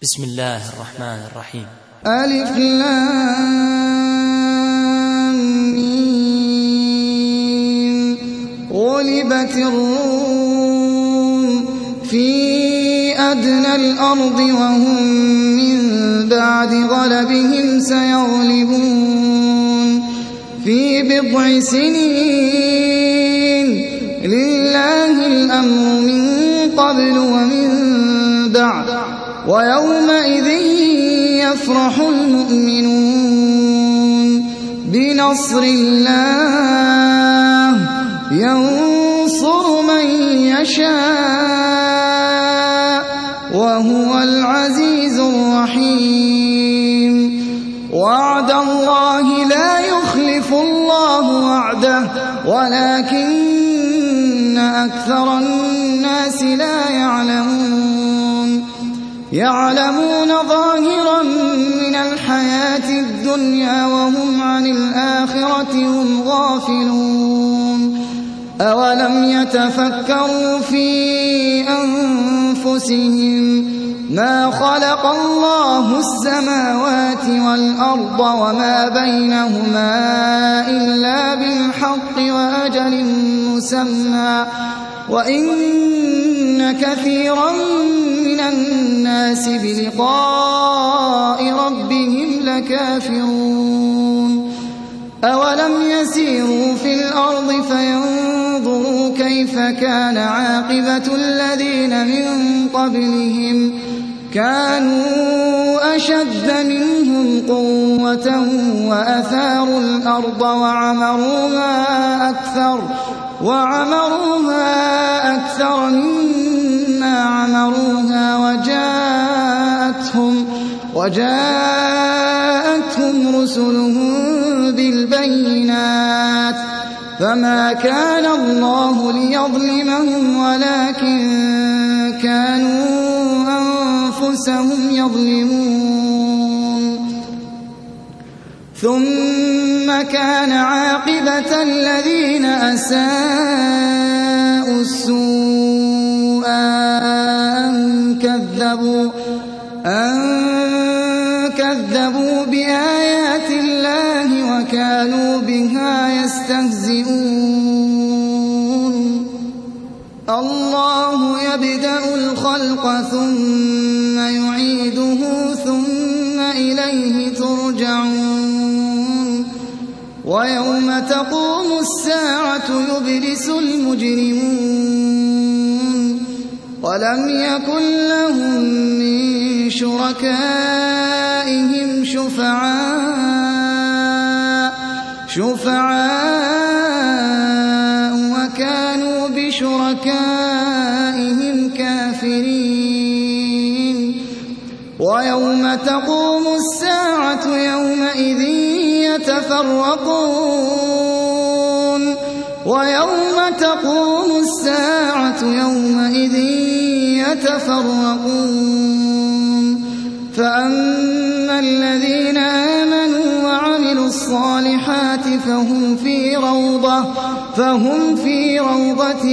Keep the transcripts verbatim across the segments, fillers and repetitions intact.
بسم الله الرحمن الرحيم. ألف لام ميم. غلبت الروم في أدنى الأرض وهم من بعد غلبهم سيغلبون في بضع سنين لله الأمر من قبل ومن بعد ويومئذ يفرح المؤمنون بنصر الله ينصر من يشاء وهو العزيز الرحيم. وعد الله لا يخلف الله وعده ولكن أكثر الناس لا يعلمون. يعلمون ظاهرا من الحياة الدنيا وهم عن الآخرة هم غافلون. أولم يتفكروا في أنفسهم ما خلق الله السماوات والأرض وما بينهما إلا بالحق وأجل مسمى وإن كثيرا من الناس بلقاء ربهم لكافرون. أولم يسيروا في الأرض فينظروا كيف كان عاقبة الذين من قبلهم كانوا أشد منهم قوة وأثاروا الأرض وعمروها أكثر وعمروها أكثر مما عمروها وجاءتهم وجاءتهم رسلهم بالبينات فما كان الله ليظلمهم ولكن كانوا أنفسهم يظلمون. ثم كان عاقبة الذين أساءوا السوء أن كذبوا أن كذبوا بآيات الله وكانوا بها يستهزئون. الله يبدأ الخلق ثم يعيده ثم إليه ترجعون. ويوم تقوم الساعة يبلس المجرمون ولم يكن لهم من شركائهم شفعاء شفعاء وكانوا بشركائهم كافرين. ويوم تقوم الساعة يومئذ يتفرقون ويوم تقوم الساعة يومئذ يتفرقون فأما الذين آمنوا وعملوا الصالحات فهم في روضة فهم في روضة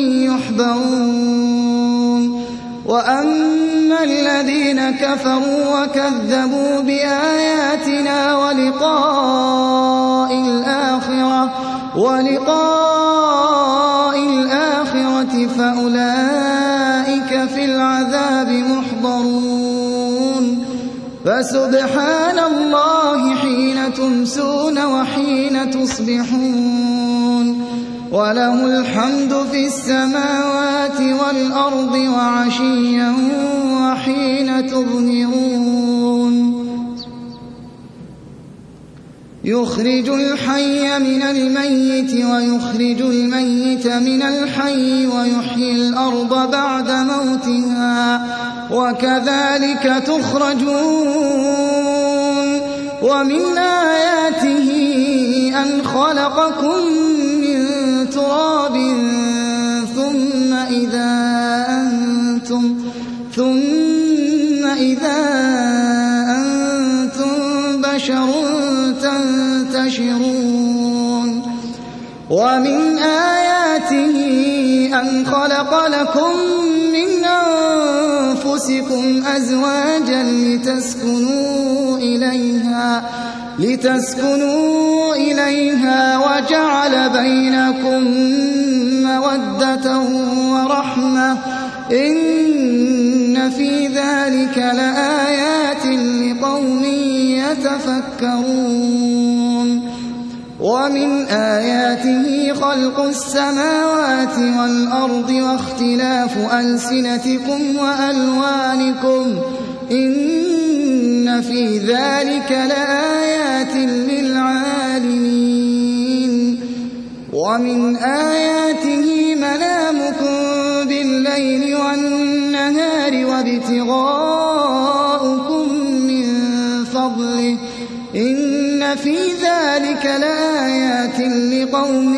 يحبرون. وأما الذين كفروا وكذبوا بآياتنا ولقاء الآخرة ولقاء الآخرة فأولئك في العذاب محضرون. فسبحان الله حين تمسون وحين تصبحون وله الحمد في السماوات والأرض وعشيا وحين تظهرون. يخرج الحي من الميت ويخرج الميت من الحي ويحيي الأرض بعد موتها وكذلك تخرجون. ومن آياته أن خلقكم من تراب ثم إذا أنتم ثم إذا أنتم بشر تنتشرون. ومن آياته أن خلق لكم من أنفسكم أنفسكم أزواجا لتسكنوا إليها لتسكنوا إليها وجعل بينكم مودة ورحمة إن في ذلك لآيات لقوم يتفكرون ومن آياته خلق السماوات والأرض واختلاف ألسنتكم وألوانكم إن في ذلك لآيات للعالمين ومن آياته منامكم بالليل والنهار وابتغاؤكم من فضله إن في ذلك لآيات لقوم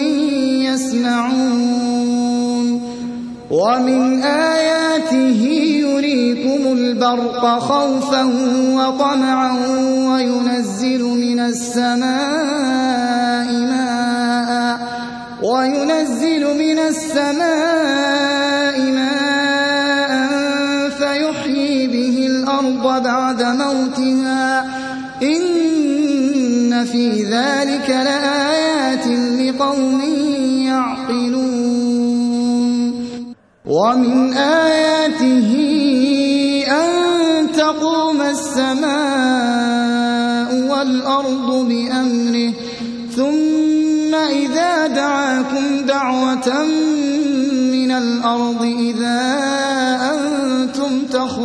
يسمعون ومن آياته يريكم البرق خوفا وطمعا وينزل من السماء ماء وينزل من السماء ماء فيحيي به الأرض بعد موتها إن في ذلك لآيات لقوم يعقلون ومن آياته أن تقوم السماء والأرض بأمره ثم إذا دعاكم دعوة من الأرض إذا أنتم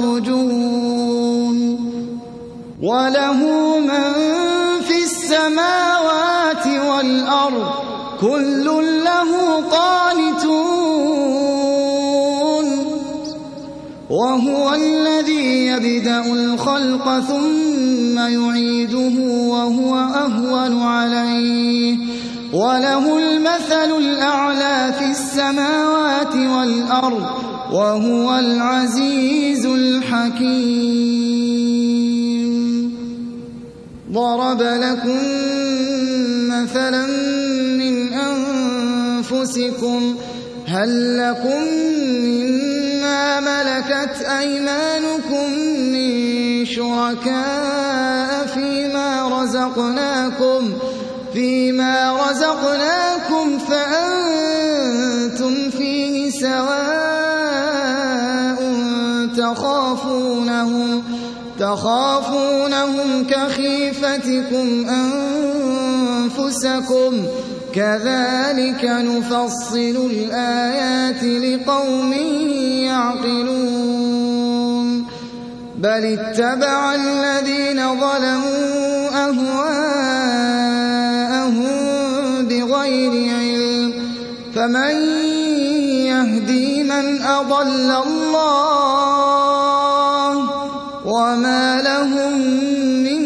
تخرجون وله من في السماوات والأرض كل له قانتون وهو الذي يبدأ الخلق ثم يعيده وهو أهون عليه وله المثل الأعلى في السماوات والأرض وهو العزيز الحكيم ضرب لكم مثلا من أنفسكم هل لكم مما ملكت أيمانكم من شركاء فيما رزقناكم فيما رزقناكم فأنتم فيه سواء تخافونهم تخافونهم كخيفتكم أنفسكم كذلك نفصل الآيات لقوم يعقلون بل اتبع الذين ظلموا أهواءهم بغير علم فمن يهدي من أضل الله وما لهم من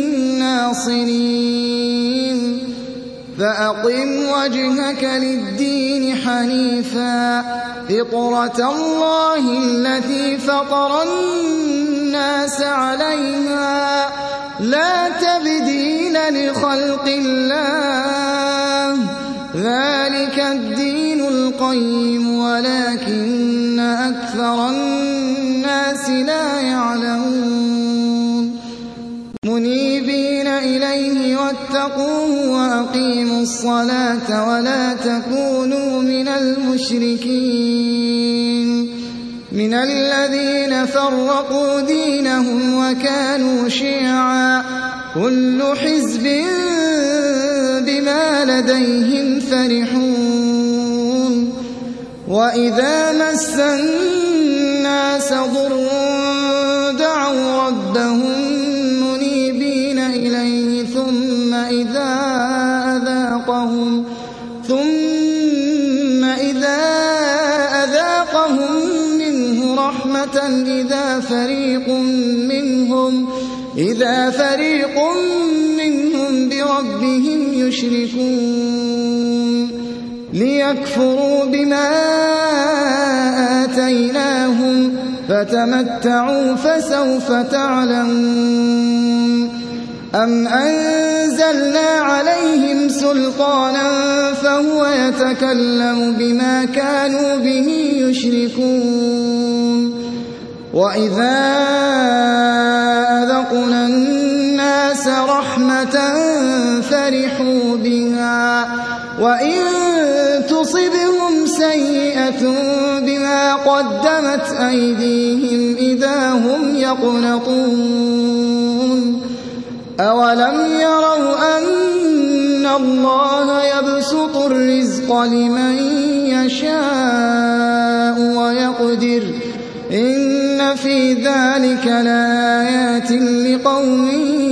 ناصرين فأقم وجهك للدين حنيفا فطرة الله التي فطر الناس عليها لا تبديل لخلق الله ذلك الدين القيم ولكن أكثر الناس لا يعلمون منيبين إليه واتقوه وأقيموا الصلاة ولا تكونوا من المشركين من الذين فرقوا دينهم وكانوا شيعا كل حزب بما لديهم فرحون وإذا مس الناس ضر دعوا ربهم منيبين إليه ثم إذا أذاقهم ثم إذا أذاقهم منه رحمة إذا فريق منهم إذا فريق منهم بربهم يشركون ليكفروا بما آتيناهم فتمتعوا فسوف تعلمون أم أنزلنا عليهم سلطانا فهو يتكلم بما كانوا به يشركون وإذا أذقنا الناس رحمة فرحوا بها وإن تصبهم سيئة بما قدمت أيديهم إذا هم يقنطون أولم يروا أن الله يبسط الرزق لمن يشاء ويقدر إن في ذلك لآيات لقوم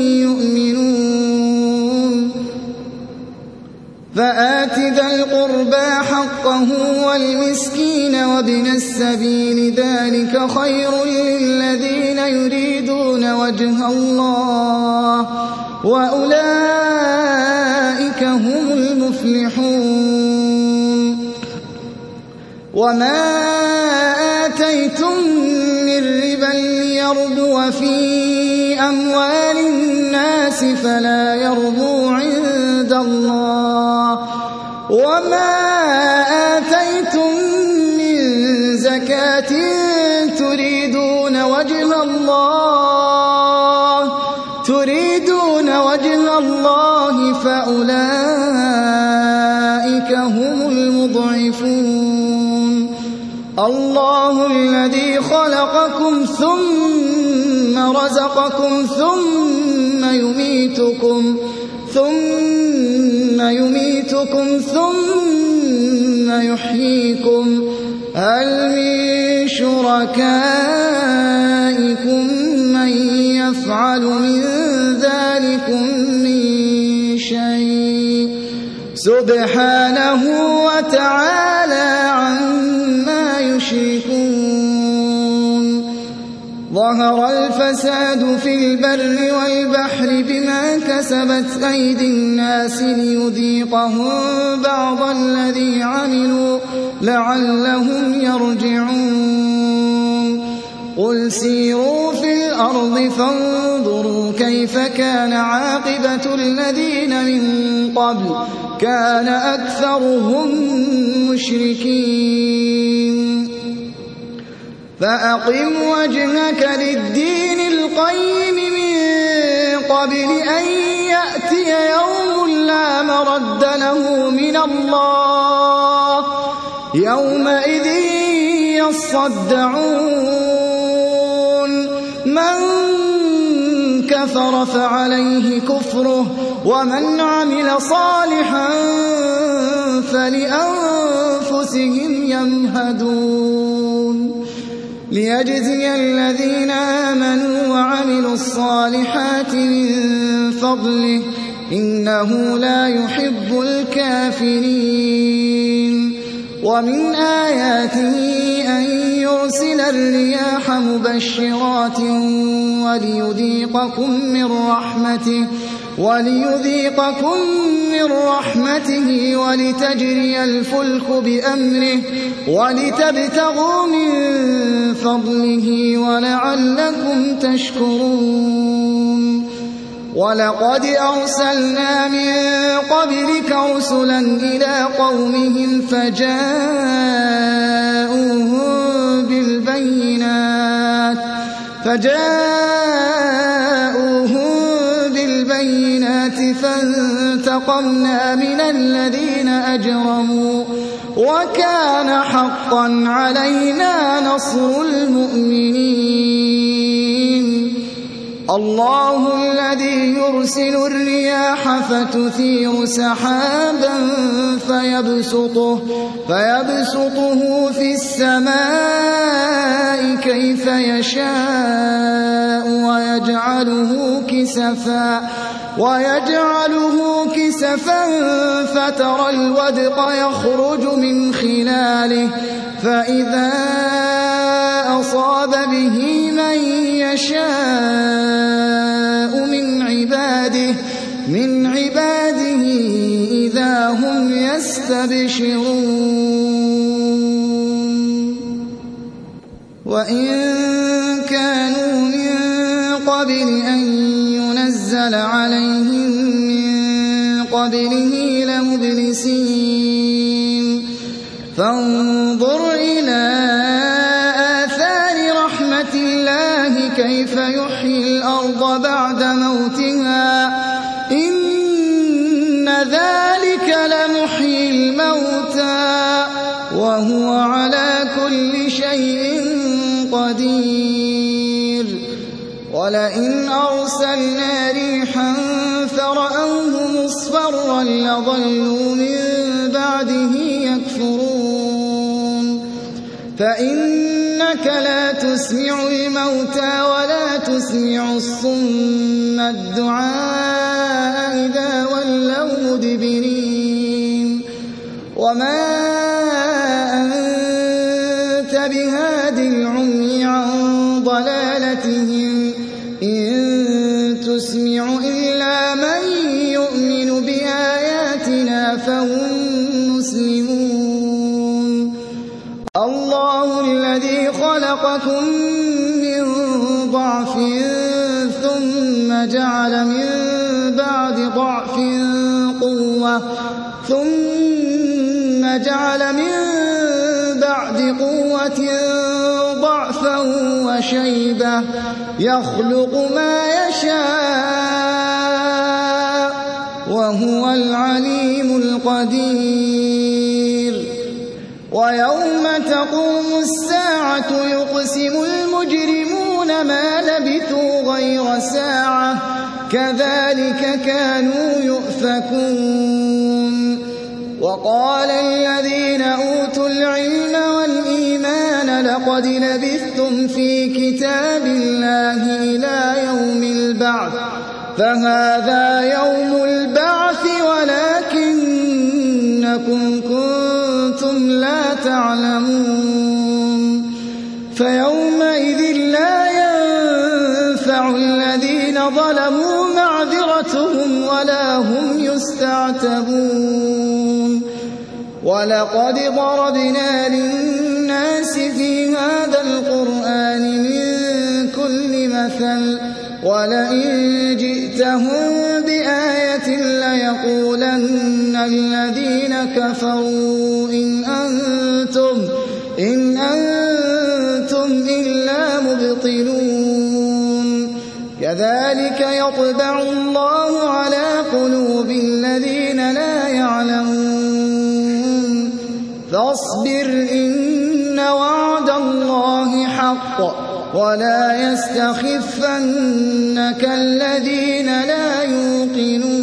يؤمنون فآت ذا القربى حقه والمسكين وابن السبيل ذلك خير للذين يريدون وجه الله وأولئك هم المفلحون وما آتيتم من ربا ليربو في أموال الناس فلا يربو عند الله وما آتيتم من زكاة تريدون وجه الله تريدون وجه الله فأولئك هم المضعفون الله الذي خلقكم ثم رزقكم ثم يميتكم ثم يميتكم ثم يحييكم هل من شركائكم من يفعل من ذلكم من شيء سبحانه وتعالى عما يشركون ظهر الفساد في البر والبحر بما كسبت أيدي الناس ليذيقهم بعض الذي عملوا لعلهم يرجعون قل سيروا في الأرض فانظروا كيف كان عاقبة الذين من قبل كان أكثرهم مشركين فأقم وجهك للدين القيم من قبل أن يأتي يوم لا مرد له من الله يومئذ يصدعون من كفر فعليه كفره ومن عمل صالحا فلأنفسهم يمهدون ليجزي الذين آمنوا وعملوا الصالحات من فضله إنه لا يحب الكافرين ومن آياته أن يرسل الرياح مبشرات وليذيقكم من رحمته وليذيقكم من رحمته ولتجري الفلك بأمره ولتبتغوا من فضله ولعلكم تشكرون ولقد أرسلنا من قبلك رسلا إلى قومهم فجاءوهم بالبينات فجاءوهم بالبينات فانتقمنا من الذين أجرموا وكان حقا علينا نصر المؤمنين الله الذي يرسل الرياح فتثير سحابا فيبسطه, فيبسطه في السماء كيف يشاء ويجعله كسفا ويجعله كسفا فترى الودق يخرج من خلاله فإذا أصاب به من يشاء من عباده من عباده إذا هم يستبشرون وإن كانوا من قبل أن ينزل عليهم من قبله لمبلسين فانظر إلى آثار رحمة كيف يحيي الأرض بعد موتها إن ذلك لمحيي الموتى وهو على كل شيء قدير ولئن أرسلنا ريحا فرأوه مصفرا لظلوا من بعده يكفرون فإنك لا تسمع الموتى ولا تسمع الصم الدعاء إذا ولوا مدبرين وما أنت بهاد العمي عن ضلالتهم إن تسمع إلا من يؤمن بآياتنا فهم مسلمون الله الذي خلقكم من ضعف ثم جعل من بعد ضعف قوة ثم جعل من بعد قوة ضعفا وشيبة يخلق ما يشاء وهو العليم القدير ويوم تقوم الساعة يقسم المجرمون ما لبثوا غير ساعة كذلك كانوا يؤفكون وقال الذين أوتوا العلم والإيمان لقد لبثتم في كتاب الله إلى يوم البعث فهذا يوم البعث ولكنكم كنتم لا تعلمون فيومئذ لا ينفع الذين ظلموا معذرتهم ولا هم يستعتبون ولقد ضربنا للناس في هذا القرآن من كل مثل ولئن جئتهم بآية ليقولن الذين كفروا إن أنتم إن أنتم إلا مبطلون كذلك يطبع الله على قلوب الذين لا يعلمون فاصبر إن وعد الله حق ولا يستخفنك الذين لا يوقنون